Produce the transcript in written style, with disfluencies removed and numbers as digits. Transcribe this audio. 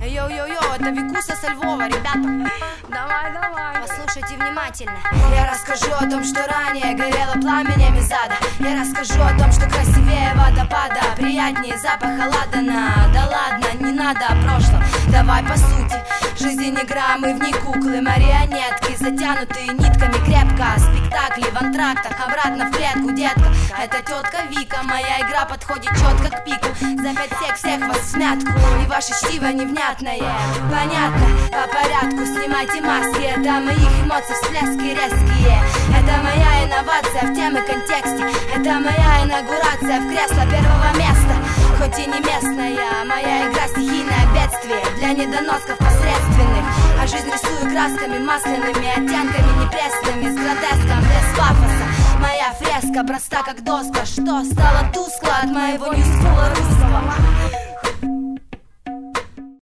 Йоу-йоу-йоу, это Викуса со Львова, ребята. Давай. Послушайте внимательно. Я расскажу о том, что ранее горело пламенями зада. Я расскажу о том, что красивее водопада, приятнее запаха ладана. Да ладно, не надо о прошлом, давай по сути. Жизнь не игра, мы в ней куклы, марионетки, затянутые нитками крепко. Спектакли в антрактах, обратно в клетку, детка. Это тетка Вика, моя игра подходит четко к пику. За 5 сек всех вас в смятку, и ваше чтиво невнятное. Понятно, по порядку снимайте маски. Это моих эмоций всплески резкие. Это моя инновация в теме контексте. Это моя инаугурация в кресло первого места. Хоть и не местная, моя игра стихийное бедствие для недоносков посредственных. А жизнь рисую красками масляными, оттенками непресными, с гротеском, без пафоса. Моя фреска проста как доска, что стало тускло от моего ньюскула русского.